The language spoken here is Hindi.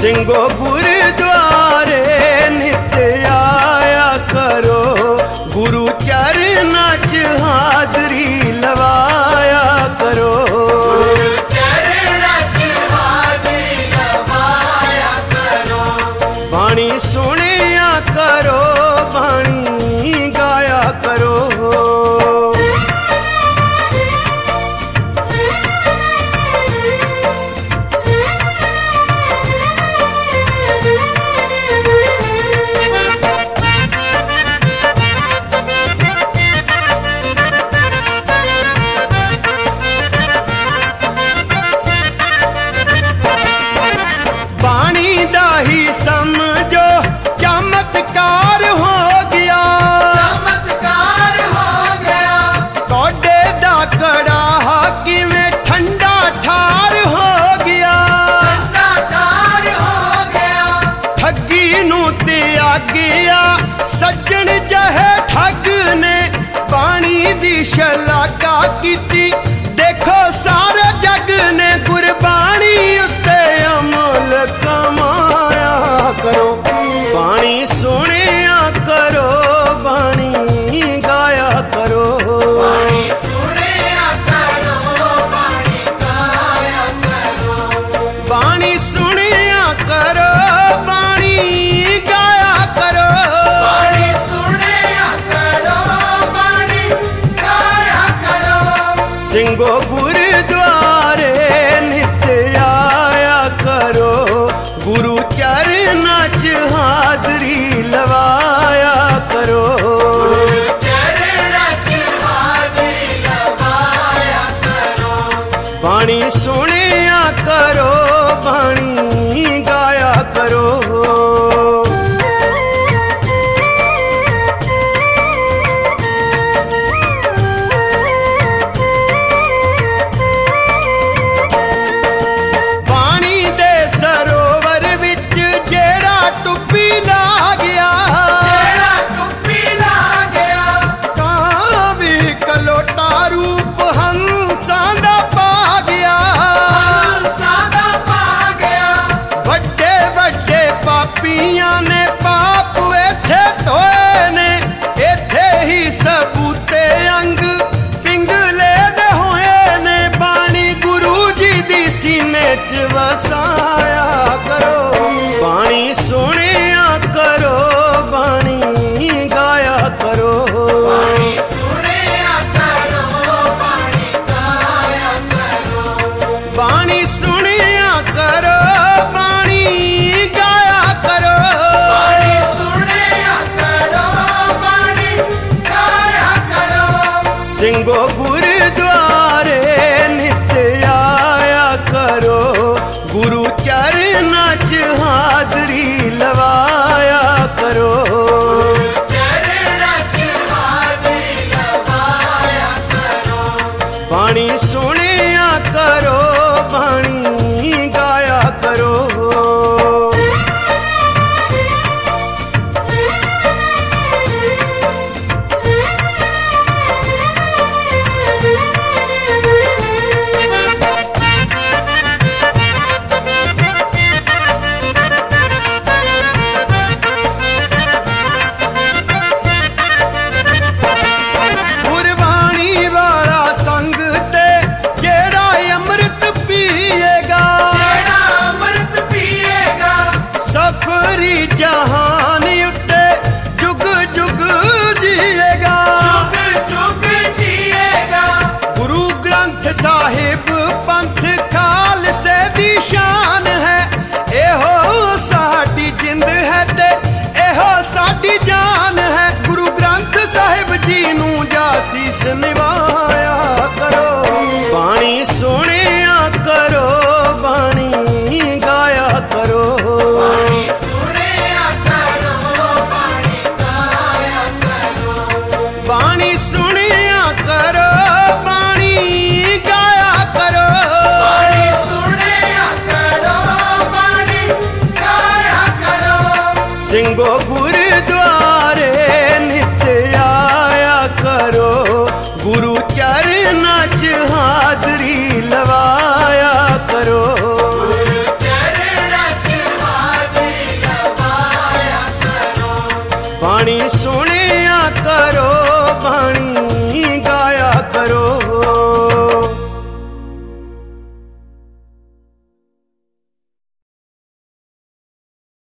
ਸਿੰਘੋ ਗੁਰਦੁਆਰੇ ਨਿਤ ਆਇਆ ਕਰੋ, ਗੁਰੂ ਚਰਨਾਂ 'ਚ ਹਾਜ਼ਰੀ ਲਵਾਇਆ ਕਰੋ। ਗੁਰੂ ਚਰਨਾਂ 'ਚ ਹਾਜ਼ਰੀ ਲਵਾਇਆ ਕਰੋ। ਬਾਣੀ ਸੁਣਿਆ ਕਰੋ, ਬਾਣੀ ਗਾਇਆ ਕਰੋ। समझो चमत्कार हो गया, चमत्कार हो गया। तोड़े दा कड़ाहा किवें ठंडा ठार हो गया, ठंडा ठार हो गया। ठगी नू त्यागिया सज्जन जहे ठग ने, पानी दी शलाघा कीती देखो सारे जग ने। गुरबाणी उत्ते अमल कमाया करो, बाणी सुनिया करो, बाणी गाया करो। बाणी सुनिया करो, बाणी गाया करो। बाणी सुनिया करो, बाणी गाया करो। बाणी सुनिया करो, बाणी गाया करो। ਸਿੰਘੋ ਗੁਰਦੁਆਰੇ ਨਿਤ ਆਇਆ ਕਰੋ, ਗੁਰੂ ਚਰਨਾਂ 'ਚ ਹਾਜ਼ਰੀ ਲਵਾਇਆ ਕਰੋ। ਗੁਰੂ ਚਰਨਾਂ 'ਚ ਹਾਜ਼ਰੀ ਲਵਾਇਆ ਕਰੋ। ਬਾਣੀ ਸੁਣਿਆ ਕਰੋ, ਬਾਣੀ ਗਾਇਆ ਕਰੋ। ਵਸਾਇਆ ਕਰੋ, ਬਾਣੀ ਸੁਣਿਆ ਕਰੋ, ਬਾਣੀ ਗਾਇਆ ਕਰੋ। ਬਾਣੀ ਸੁਣਿਆ ਕਰੋ, ਬਾਣੀ ਗਾਇਆ ਕਰੋ। ਬਾਣੀ ਸੁਣਿਆ ਕਰੋ, ਬਾਣੀ ਗਾਇਆ ਕਰੋ। ਬਾਣੀ ਸੁਣਿਆ ਕਰੋ, ਬਾਣੀ ਗਾਇਆ ਕਰੋ। ਸਿੰਘੋ ਗੁਰਦੁਆਰੇ ਨਿਤ ਆਇਆ ਕਰੋ, ਗੁਰੂ ਚਰਨਾਂ 'ਚ ਹਾਜ਼ਰੀ ਲਵਾਇਆ ਕਰੋ। ਗੁਰੂ ਚਰਨਾਂ 'ਚ ਹਾਜ਼ਰੀ ਲਵਾਇਆ ਕਰੋ। ਬਾਣੀ ਸੁਣਿਆ ਕਰੋ, ਬਾਣੀ ਗਾਇਆ ਕਰੋ। जहान उत्ते जुग जुग जिएगा, जुग जुग जिएगा। गुरु ग्रंथ साहिब पंथ खालसे दी शान है, एहो साडी जिंद है ते एहो साडी जान है। गुरु ग्रंथ साहिब जी नू जासीस निभाया करो, बाणी सुनिया करो, बाणी गाया करो। बाणी सुनिया करो, बाणी गाया करो। बाणी सुनिया करो, बाणी गाया करो। बाणी सुनिया करो, बाणी गाया करो। ਸਿੰਘੋ ਗੁਰਦੁਆਰੇ ਨਿਤ ਆਇਆ ਕਰੋ, ਗੁਰੂ ਚਰਨਾਂ 'ਚ ਹਾਜ਼ਰੀ ਲਵਾਇਆ ਕਰੋ। ਗੁਰੂ ਚਰਨਾਂ 'ਚ बाणी